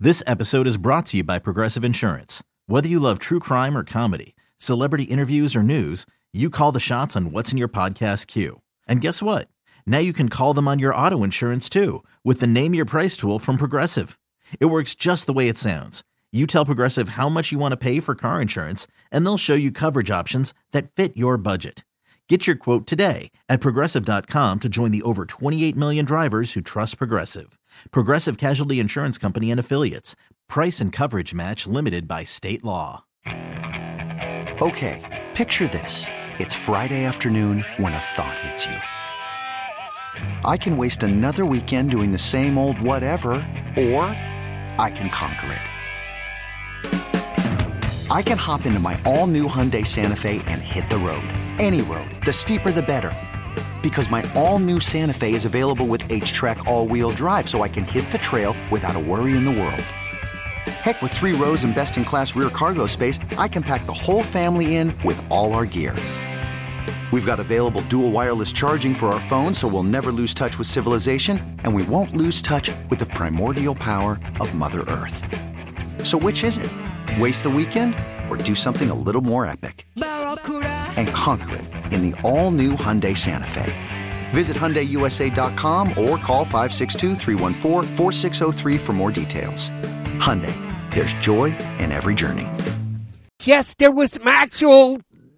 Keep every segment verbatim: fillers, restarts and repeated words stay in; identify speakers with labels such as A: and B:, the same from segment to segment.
A: This episode is brought to you by Progressive Insurance. Whether you love true crime or comedy, celebrity interviews or news, you call the shots on what's in your podcast queue. And guess what? Now you can call them on your auto insurance too with the Name Your Price tool from Progressive. It works just the way it sounds. You tell Progressive how much you want to pay for car insurance, and they'll show you coverage options that fit your budget. Get your quote today at Progressive dot com to join the over twenty-eight million drivers who trust Progressive. Progressive Casualty Insurance Company and Affiliates. Price and coverage match limited by state law.
B: Okay, picture this. It's Friday afternoon when a thought hits you. I can waste another weekend doing the same old whatever, or I can conquer it. I can hop into my all-new Hyundai Santa Fe and hit the road. Any road. The steeper, the better. Because my all-new Santa Fe is available with H-Track all-wheel drive, so I can hit the trail without a worry in the world. Heck, with three rows and best-in-class rear cargo space, I can pack the whole family in with all our gear. We've got available dual wireless charging for our phones, so we'll never lose touch with civilization, and we won't lose touch with the primordial power of Mother Earth. So which is it? Waste the weekend or do something a little more epic? And conquer it in the all-new Hyundai Santa Fe. Visit Hyundai U S A dot com or call five six two, three one four, four six zero three for more details. Hyundai, there's joy in every journey.
C: Yes, there was some actual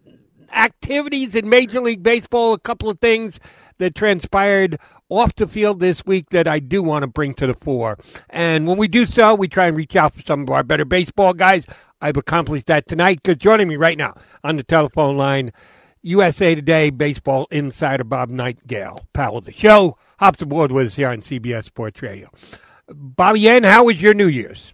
C: activities in Major League Baseball, a couple of things that transpired off the field this week that I do want to bring to the fore. And when we do so, we try and reach out for some of our better baseball guys. I've accomplished that tonight because joining me right now on the telephone line, U S A Today baseball insider Bob Nightingale, pal of the show, hops aboard with us here on C B S Sports Radio. Bobby N, how was your New Year's?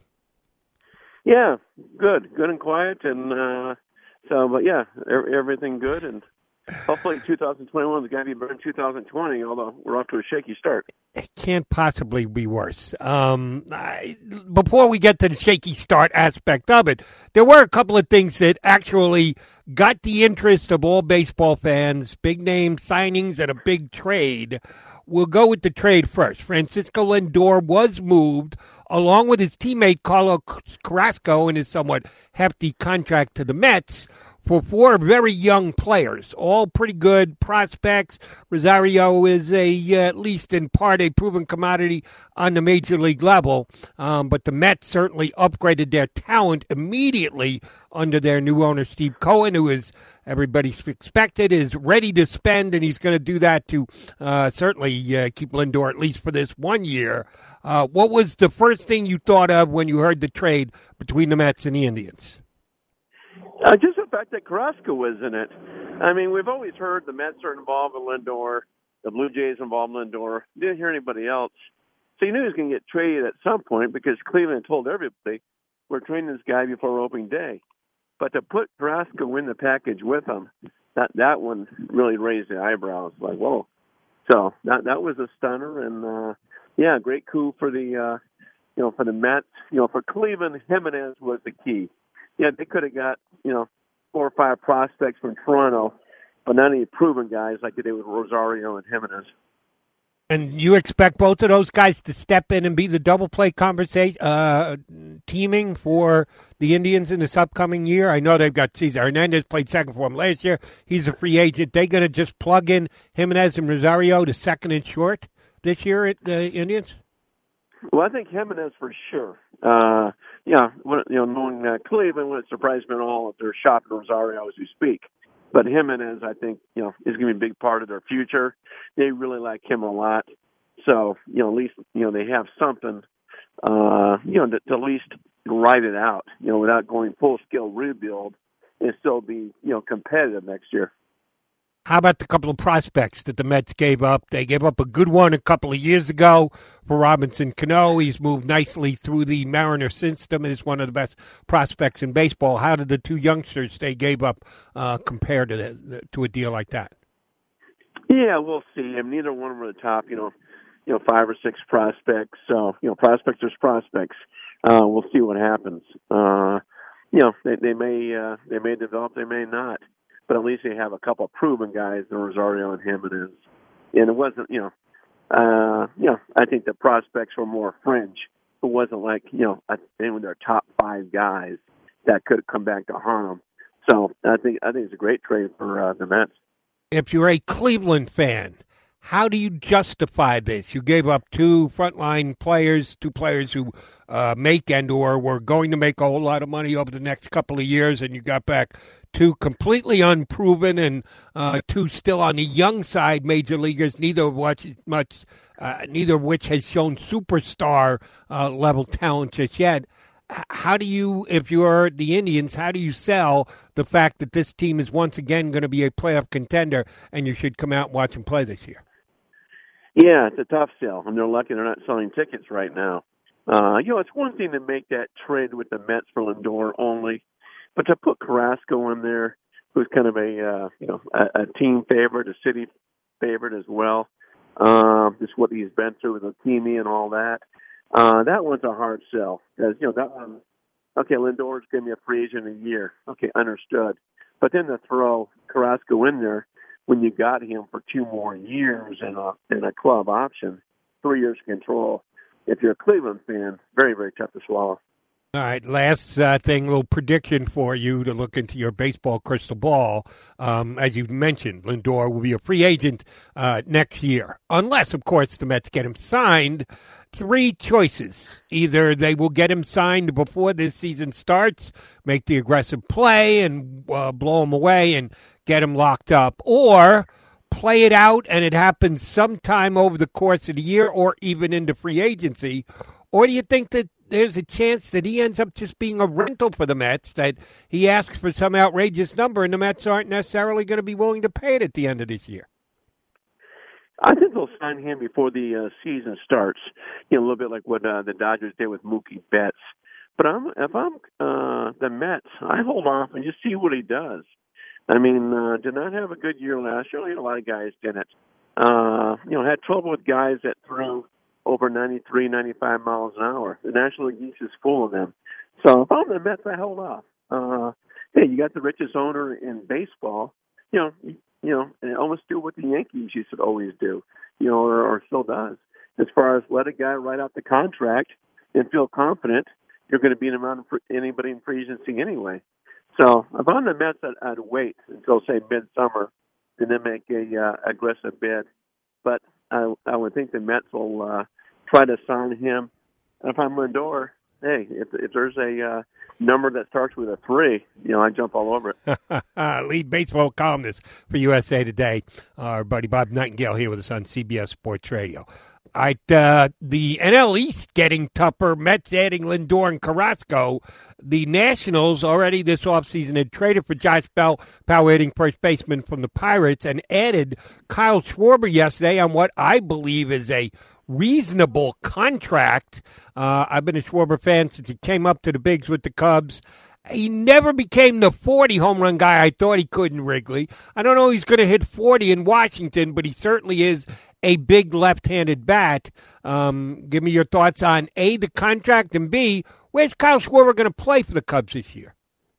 D: Yeah, good, good and quiet, and uh, so, but yeah, everything good, and hopefully two thousand twenty-one is going to be better than two thousand twenty, although we're off to a shaky start.
C: It can't possibly be worse. Um, I, before we get to the shaky start aspect of it, there were a couple of things that actually got the interest of all baseball fans, big name signings and a big trade. We'll go with the trade first. Francisco Lindor was moved along with his teammate Carlos Carrasco in his somewhat hefty contract to the Mets for four very young players, all pretty good prospects. Rosario is a, uh, at least in part, a proven commodity on the major league level. Um, but the Mets certainly upgraded their talent immediately under their new owner, Steve Cohen, who is, everybody's expected, is ready to spend, and he's going to do that to uh, certainly uh, keep Lindor at least for this one year. Uh, what was the first thing you thought of when you heard the trade between the Mets and the Indians?
D: Uh, just the fact that Carrasco was in it. I mean, we've always heard the Mets are involved in Lindor, the Blue Jays involved in Lindor. Didn't hear anybody else. So you knew he was going to get traded at some point because Cleveland told everybody, we're trading this guy before opening day. But to put Carrasco in the package with him, that that one really raised the eyebrows. Like, whoa. So that that was a stunner. And, uh, yeah, great coup for the, uh, you know, for the Mets. You know, for Cleveland, Jimenez was the key. Yeah, they could have got, you know, four or five prospects from Toronto, but not any proven guys like they did with Rosario and Jimenez.
C: And you expect both of those guys to step in and be the double play conversation, uh, teaming for the Indians in this upcoming year? I know they've got Cesar Hernandez, played second for them last year. He's a free agent. They going to just plug in Jimenez and Rosario to second and short this year at the uh, Indians?
D: Well, I think Jimenez for sure. Uh, yeah, when, you know, knowing uh, Cleveland wouldn't surprise me at all if they're shopping Rosario as we speak. But Jimenez, I think, you know, is going to be a big part of their future. They really like him a lot. So, you know, at least, you know, they have something, uh, you know, to, to at least ride it out, you know, without going full-scale rebuild and still be, you know, competitive next year.
C: How about the couple of prospects that the Mets gave up? They gave up a good one a couple of years ago for Robinson Cano. He's moved nicely through the Mariner system and is one of the best prospects in baseball. How did the two youngsters they gave up uh, compare to the, to a deal like that?
D: Yeah, we'll see. I mean, neither one of them are the top, you know, you know, five or six prospects. So, you know, prospects are prospects. Uh, we'll see what happens. Uh, you know, they, they may uh, they may develop, they may not. But at least they have a couple of proven guys, the Rosario and Jimenez. And it wasn't, you know, uh, you know, I think the prospects were more fringe it wasn't like, you know, I think with their top five guys that could come back to harm them. So I think I think it's a great trade for uh, the Mets.
C: If you're a Cleveland fan, how do you justify this? You gave up two frontline players, two players who uh, make and or were going to make a whole lot of money over the next couple of years, and you got back two completely unproven and uh, two still on the young side major leaguers, neither of which much, uh, neither of which has shown superstar uh, level talent just yet. How do you, if you're the Indians, how do you sell the fact that this team is once again going to be a playoff contender and you should come out and watch them play this year?
D: Yeah, it's a tough sell, and they're lucky they're not selling tickets right now. Uh, you know, it's one thing to make that trade with the Mets for Lindor only, but to put Carrasco in there, who's kind of a uh, you know a, a team favorite, a city favorite as well, um, just what he's been through with leukemia and all that. Uh, that one's a hard sell because you know that one. Okay, Lindor's going to be a free agent in a year. Okay, understood. But then to throw Carrasco in there when you got him for two more years and a and a club option, three years control. If you're a Cleveland fan, very very tough to swallow.
C: All right, last uh, thing, little prediction for you to look into your baseball crystal ball. Um, as you mentioned, Lindor will be a free agent uh, next year, unless, of course, the Mets get him signed. Three choices. Either they will get him signed before this season starts, make the aggressive play and uh, blow him away and get him locked up, or play it out and it happens sometime over the course of the year or even into free agency. Or do you think that there's a chance that he ends up just being a rental for the Mets, that he asks for some outrageous number and the Mets aren't necessarily going to be willing to pay it at the end of this year?
D: I think they'll sign him before the uh, season starts, you know, a little bit like what uh, the Dodgers did with Mookie Betts. But I'm, if I'm uh, the Mets, I hold off and just see what he does. I mean, uh, did not have a good year last year. A lot of guys didn't. Uh, you know, had trouble with guys that threw over ninety-three, ninety-five miles an hour. The National League East is full of them. So if I'm the Mets, I hold off. Uh, hey, you got the richest owner in baseball. You know, you know, and almost do what the Yankees used to always do, you know, or, or still does, as far as let a guy write out the contract and feel confident you're going to beat him out for anybody in free agency anyway. So if I'm the Mets, I'd, I'd wait until, say, midsummer and then make a uh, aggressive bid. But I, I would think the Mets will uh, try to sign him. And if I'm Lindor, hey, if, if there's a uh, number that starts with a three, you know, I jump all over it.
C: Lead baseball columnist for U S A Today, our buddy Bob Nightingale here with us on C B S Sports Radio. All right, uh, the N L East getting tougher, Mets adding Lindor and Carrasco. The Nationals already this offseason had traded for Josh Bell, power hitting first baseman from the Pirates, and added Kyle Schwarber yesterday on what I believe is a reasonable contract. Uh, I've been a Schwarber fan since he came up to the bigs with the Cubs. He never became the forty home run guy I thought he could in Wrigley. I don't know if he's going to hit forty in Washington, but he certainly is a big left-handed bat. Um, give me your thoughts on A, the contract, and B, where's Kyle Schwarber going to play for the Cubs this year?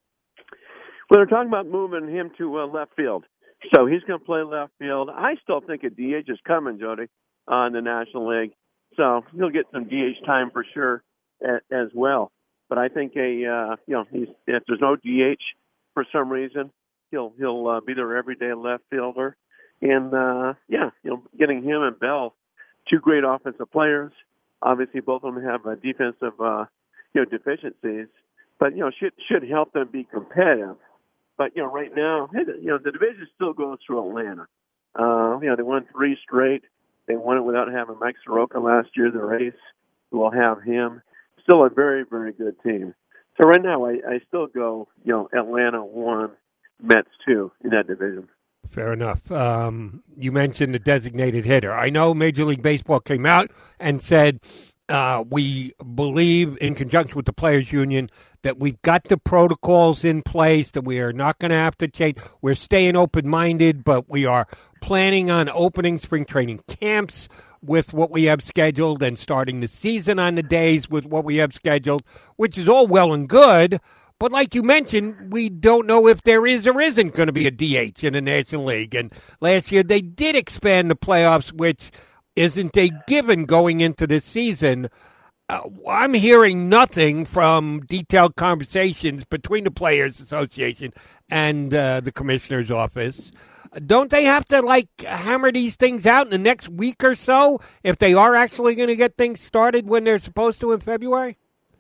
D: Well, they're talking about moving him to uh, left field. So he's going to play left field. I still think a D H is coming, Jody, uh, in the National League. So he'll get some D H time for sure a, as well. But I think a uh, you know he's, if there's no D H for some reason, he'll he'll uh, be their everyday left fielder. And uh, yeah, you know, getting him and Bell, two great offensive players. Obviously, both of them have uh, defensive uh, you know deficiencies, but you know should should help them be competitive. But you know, right now, you know, the division still goes through Atlanta. Uh, you know, they won three straight. They won it without having Mike Soroka last year. The ace will have him. Still a very, very good team. So right now, I, I still go, you know, Atlanta one, Mets two in that division.
C: Fair enough. Um, you mentioned the designated hitter. I know Major League Baseball came out and said uh, we believe, in conjunction with the Players Union, that we've got the protocols in place, that we are not going to have to change. We're staying open-minded, but we are planning on opening spring training camps with what we have scheduled and starting the season on the days with what we have scheduled, which is all well and good. But like you mentioned, we don't know if there is or isn't going to be a D H in the National League. And last year they did expand the playoffs, which isn't a given going into this season. Uh, I'm hearing nothing from detailed conversations between the Players Association and uh, the commissioner's office. Don't they have to, like, hammer these things out in the next week or so if they are actually going to get things started when they're supposed to in February?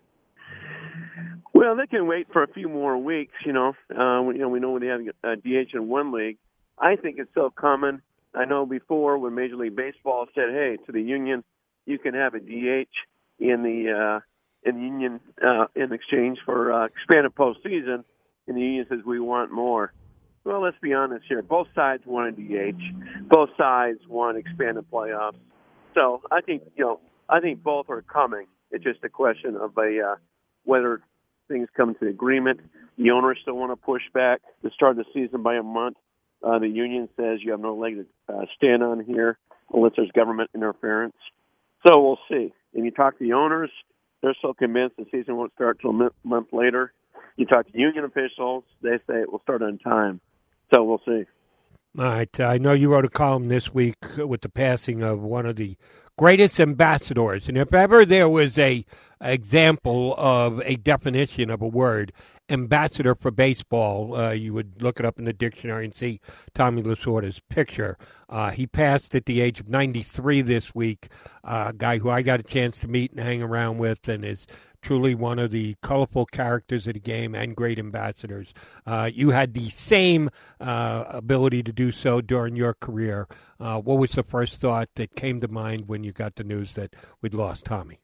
D: Well, they can wait for a few more weeks, you know. Uh, you know, we know when they have a D H in one league. I think it's so common. I know before when Major League Baseball said, hey, to the union, you can have a D H in the uh, in the union uh, in exchange for uh, expanded postseason, and the union says we want more. Well, let's be honest here. Both sides want a D H. Both sides want expanded playoffs. So I think you know I think both are coming. It's just a question of a uh, whether things come to agreement. The owners still want to push back the start of the season by a month. Uh, the union says you have no leg to uh, stand on here unless there's government interference. So we'll see. And you talk to the owners, they're so convinced the season won't start until a month later. You talk to union officials, they say it will start on time. So we'll see.
C: All right. I know you wrote a column this week with the passing of one of the greatest ambassadors. And if ever there was a example of a definition of a word, ambassador for baseball, uh, you would look it up in the dictionary and see Tommy Lasorda's picture. Uh, he passed at the age of ninety-three this week, uh, a guy who I got a chance to meet and hang around with and is truly one of the colorful characters of the game and great ambassadors. Uh, you had the same uh, ability to do so during your career. Uh, what was the first thought that came to mind when you got the news that we'd lost Tommy?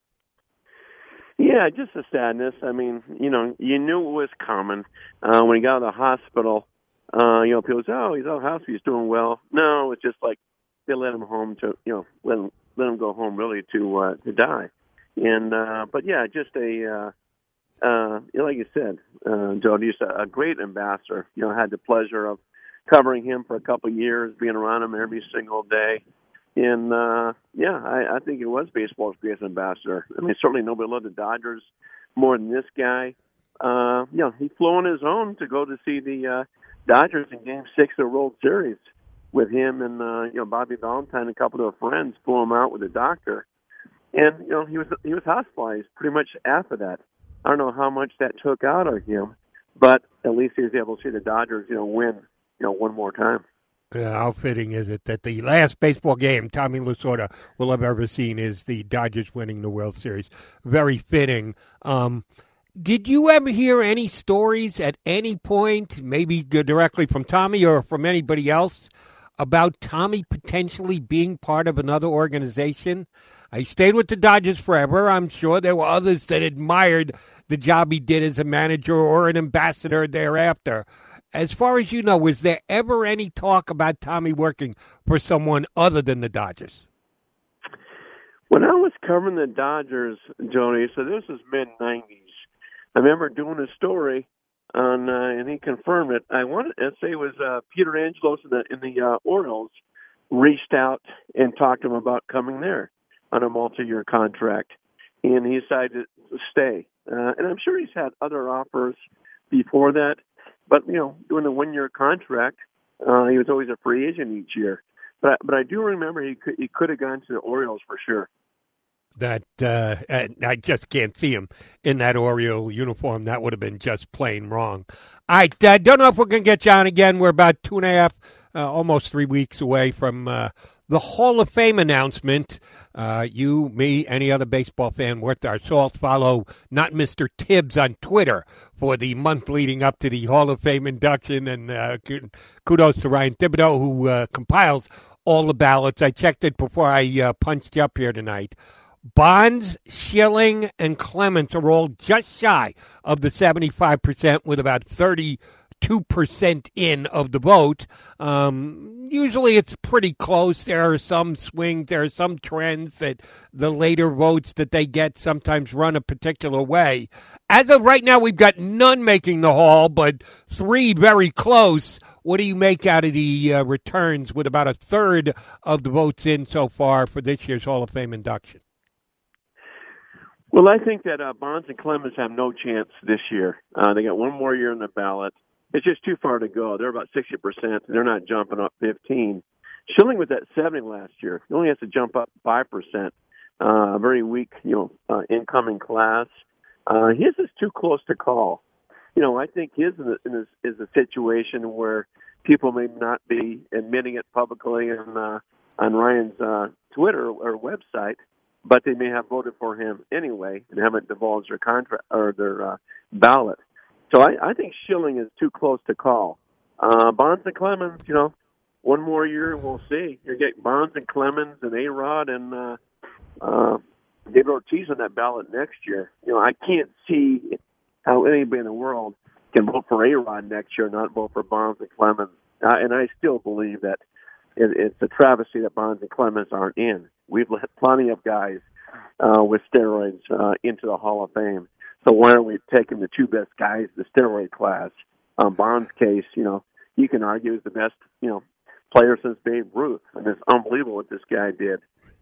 D: Yeah, just a sadness. I mean, you know, you knew it was coming. Uh, when he got out of the hospital, uh, you know, people say, oh, he's out of the hospital, he's doing well. No, it's just like they let him home to, you know, let him, let him go home really to uh, to die. And uh, but yeah, just a uh, uh, like you said, uh, Jody, just a, a great ambassador. You know, I had the pleasure of covering him for a couple of years, being around him every single day. And uh, yeah, I, I think it was baseball's greatest ambassador. I mean, certainly nobody loved the Dodgers more than this guy. Uh, you know, he flew on his own to go to see the uh, Dodgers in Game Six of the World Series with him and uh, you know Bobby Valentine and a couple of friends. Flew him out with a doctor. And, you know, he was he was hospitalized pretty much after that. I don't know how much that took out of him, but at least he was able to see the Dodgers, you know, win, you know, one more time.
C: Uh, how fitting is it that the last baseball game Tommy Lasorda will have ever seen is the Dodgers winning the World Series? Very fitting. Um, did you ever hear any stories at any point, maybe directly from Tommy or from anybody else, about Tommy potentially being part of another organization? He stayed with the Dodgers forever. I'm sure there were others that admired the job he did as a manager or an ambassador thereafter. As far as you know, was there ever any talk about Tommy working for someone other than the Dodgers?
D: When I was covering the Dodgers, Joni, so this was mid nineties, I remember doing a story on, uh, and he confirmed it. I wanted to say it was uh, Peter Angelos in the, in the uh, Orioles reached out and talked to him about coming there on a multi-year contract, and he decided to stay. Uh, and I'm sure he's had other offers before that, but, you know, doing the one-year contract, uh, he was always a free agent each year. But I, but I do remember he could, he could have gone to the Orioles for sure.
C: That uh, I just can't see him in that Oriole uniform. That would have been just plain wrong. I uh, don't know if we're going to get you on again. We're about two and a half, uh, almost three weeks away from uh, the Hall of Fame announcement. Uh, you, me, any other baseball fan worth our salt, follow not Mister Tibbs on Twitter for the month leading up to the Hall of Fame induction. And uh, kudos to Ryan Thibodeau, who uh, compiles all the ballots. I checked it before I uh, punched you up here tonight. Bonds, Schilling, and Clemens are all just shy of the seventy-five percent with about thirty-two percent in of the vote. Um, usually it's pretty close. There are some swings. There are some trends that the later votes that they get sometimes run a particular way. As of right now, we've got none making the Hall, but three very close. What do you make out of the uh, returns with about a third of the votes in so far for this year's Hall of Fame induction?
D: Well, I think that uh, Bonds and Clemens have no chance this year. Uh, they got one more year on the ballot. It's just too far to go. They're about sixty percent. They're not jumping up fifteen. Schilling was at seventy last year. He only has to jump up five percent. uh, a very weak, you know, uh, incoming class. Uh, his is too close to call. You know, I think his is, is a situation where people may not be admitting it publicly on, uh, on Ryan's uh, Twitter or website, but they may have voted for him anyway and haven't divulged their contract or their uh, ballot. So I, I think Schilling is too close to call. Uh, Bonds and Clemens, you know, one more year we'll see. You get Bonds and Clemens and A-Rod and uh, uh, David Ortiz on that ballot next year. You know, I can't see how anybody in the world can vote for A-Rod next year and not vote for Bonds and Clemens. Uh, and I still believe that it, it's a travesty that Bonds and Clemens aren't in. We've let plenty of guys uh, with steroids uh, into the Hall of Fame. So why aren't we taking the two best guys, the steroid class? Um, Bonds' case, you know, you can argue is the best, you know, player since Babe Ruth. And it's unbelievable what this guy did.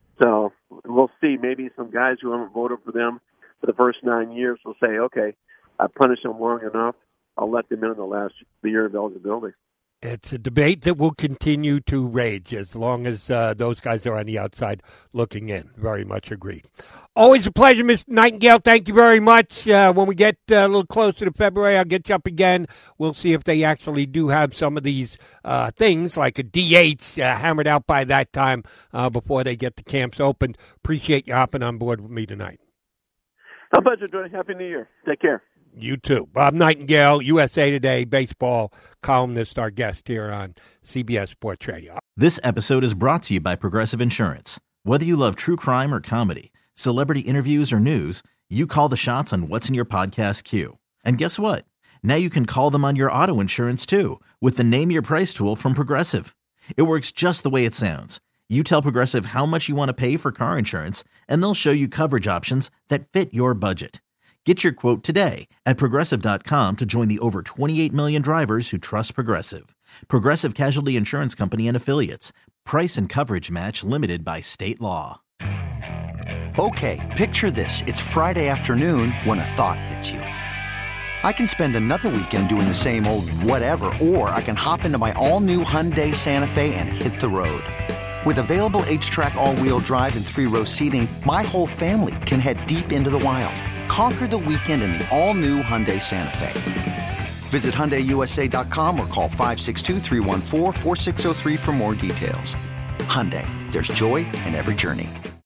D: So we'll see. Maybe some guys who haven't voted for them for the first nine years will say, okay, I punished them long enough. I'll let them in in the last year of eligibility.
C: It's a debate that will continue to rage as long as uh, those guys are on the outside looking in. Very much agreed. Always a pleasure, Mister Nightingale. Thank you very much. Uh, when we get uh, a little closer to February, I'll get you up again. We'll see if they actually do have some of these uh, things like a D H uh, hammered out by that time uh, before they get the camps opened. Appreciate you hopping on board with me tonight.
D: How about you, Jordan? Happy New Year. Take care.
C: You too. Bob Nightingale, U S A Today baseball columnist, our guest here on C B S Sports Radio.
A: This episode is brought to you by Progressive Insurance. Whether you love true crime or comedy, celebrity interviews or news, you call the shots on what's in your podcast queue. And guess what? Now you can call them on your auto insurance too with the Name Your Price tool from Progressive. It works just the way it sounds. You tell Progressive how much you want to pay for car insurance, and they'll show you coverage options that fit your budget. Get your quote today at Progressive dot com to join the over twenty-eight million drivers who trust Progressive. Progressive Casualty Insurance Company and Affiliates. Price and coverage match limited by state law.
B: Okay, picture this. It's Friday afternoon when a thought hits you. I can spend another weekend doing the same old whatever, or I can hop into my all-new Hyundai Santa Fe and hit the road. With available H-Track all-wheel drive and three-row seating, my whole family can head deep into the wild. Conquer the weekend in the all-new Hyundai Santa Fe. Visit Hyundai U S A dot com or call five six two, three one four, four six zero three for more details. Hyundai, there's joy in every journey.